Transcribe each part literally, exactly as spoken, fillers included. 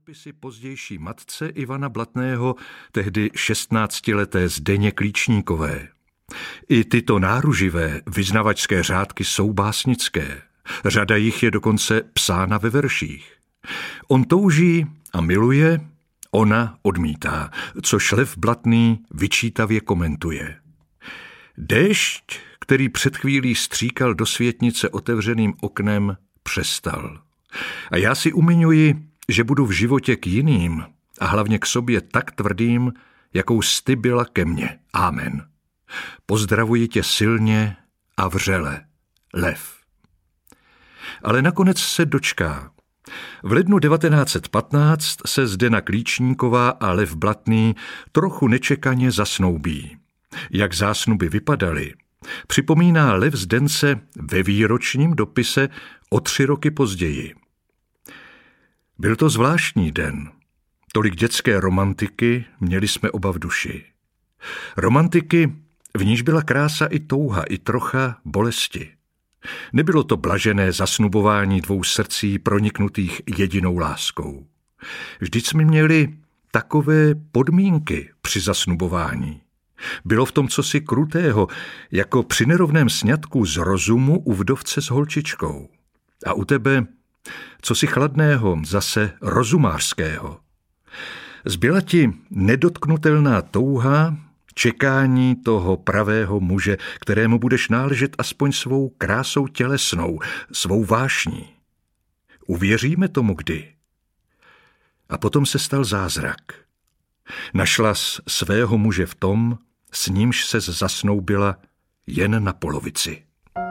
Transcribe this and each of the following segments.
dopisy pozdější matce Ivana Blatného, tehdy šestnáctileté Zdeně Klíčníkové. I tyto náruživé vyznavačské řádky jsou básnické. Řada jich je dokonce psána ve verších. On touží a miluje, ona odmítá, což Lev Blatný vyčítavě komentuje. Déšť, který před chvílí stříkal do světnice otevřeným oknem, přestal. A já si umiňuji, že budu v životě k jiným a hlavně k sobě tak tvrdým, jakou jsi byla ke mně. Amen. Pozdravuji tě silně a vřele. Lev. Ale nakonec se dočká. V lednu devatenáct set patnáct se Zdena Klíčníková a Lev Blatný trochu nečekaně zasnoubí. Jak zásnuby vypadaly, připomíná Lev Zdence ve výročním dopise o tři roky později. Byl to zvláštní den. Tolik dětské romantiky měli jsme oba v duši. Romantiky, v níž byla krása i touha, i trocha bolesti. Nebylo to blažené zasnubování dvou srdcí proniknutých jedinou láskou. Vždyť jsme měli takové podmínky při zasnubování. Bylo v tom cosi krutého, jako při nerovném sňatku z rozumu u vdovce s holčičkou. A u tebe cosi chladného, zase rozumářského. Zbyla ti nedotknutelná touha, čekání toho pravého muže, kterému budeš náležet aspoň svou krásou tělesnou, svou vášní. Uvěříme tomu kdy? A potom se stal zázrak. Našlas svého muže v tom, s nímž ses zasnoubila jen na polovici.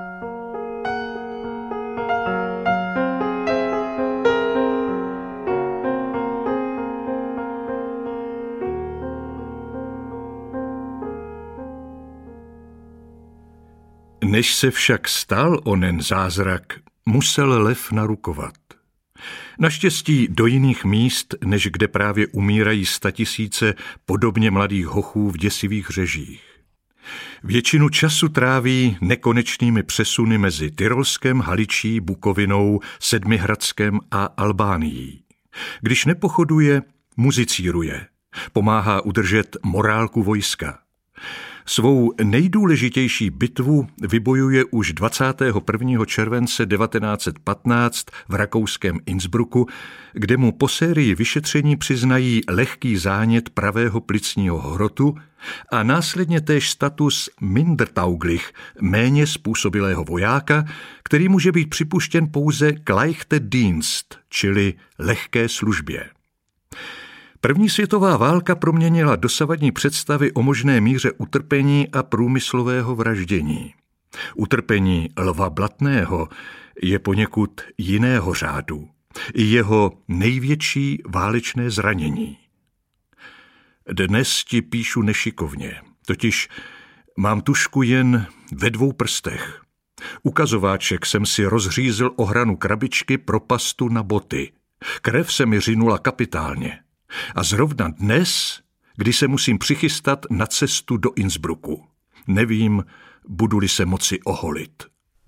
Než se však stal onen zázrak, musel Lev narukovat. Naštěstí do jiných míst, než kde právě umírají statisíce podobně mladých hochů v děsivých řežích. Většinu času tráví nekonečnými přesuny mezi Tyrolskem, Haličí, Bukovinou, Sedmihradskem a Albánií. Když nepochoduje, muzicíruje, pomáhá udržet morálku vojska. Svou nejdůležitější bitvu vybojuje už dvacátého prvního července devatenáct set patnáct v rakouském Innsbrucku, kde mu po sérii vyšetření přiznají lehký zánět pravého plicního hrotu a následně též status mindertauglich, méně způsobilého vojáka, který může být připuštěn pouze k leichte Dienst, čili lehké službě. První světová válka proměnila dosavadní představy o možné míře utrpení a průmyslového vraždění. Utrpení Lva Blatného je poněkud jiného řádu. I jeho největší válečné zranění. Dnes ti píšu nešikovně, totiž mám tužku jen ve dvou prstech. Ukazováček jsem si rozřízl o hranu krabičky pro pastu na boty. Krev se mi řinula kapitálně. A zrovna dnes, kdy se musím přichystat na cestu do Innsbrucku. Nevím, budu-li se moci oholit.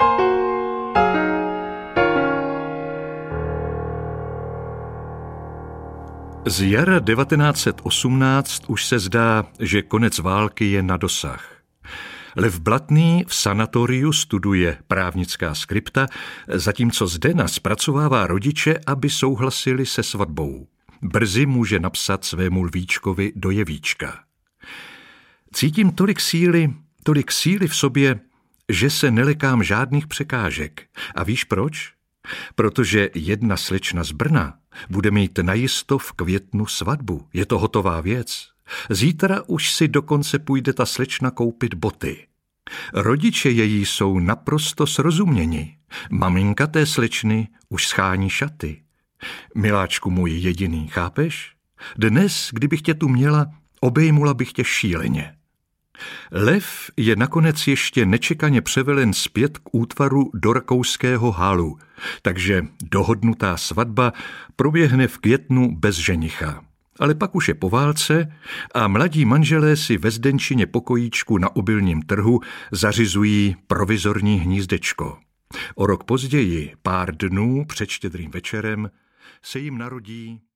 Z jara devatenáct set osmnáct už se zdá, že konec války je na dosah. Lev Blatný v sanatoriu studuje právnická skripta, zatímco Zdena zpracovává rodiče, aby souhlasili se svatbou. Brzy může napsat svému lvíčkovi do jevíčka. Cítím tolik síly, tolik síly v sobě, že se nelekám žádných překážek. A víš proč? Protože jedna slečna z Brna bude mít najisto v květnu svatbu. Je to hotová věc. Zítra už si dokonce půjde ta slečna koupit boty. Rodiče její jsou naprosto srozuměni. Maminka té slečny už schání šaty. Miláčku můj jediný, chápeš? Dnes, kdybych tě tu měla, obejmula bych tě šíleně. Lev je nakonec ještě nečekaně převelen zpět k útvaru do rakouského Halu, takže dohodnutá svatba proběhne v květnu bez ženicha. Ale pak už je po válce a mladí manželé si ve Zdenčině pokojíčku na obilním trhu zařizují provizorní hnízdečko. O rok později, pár dnů před Štědrým večerem, se jim narodí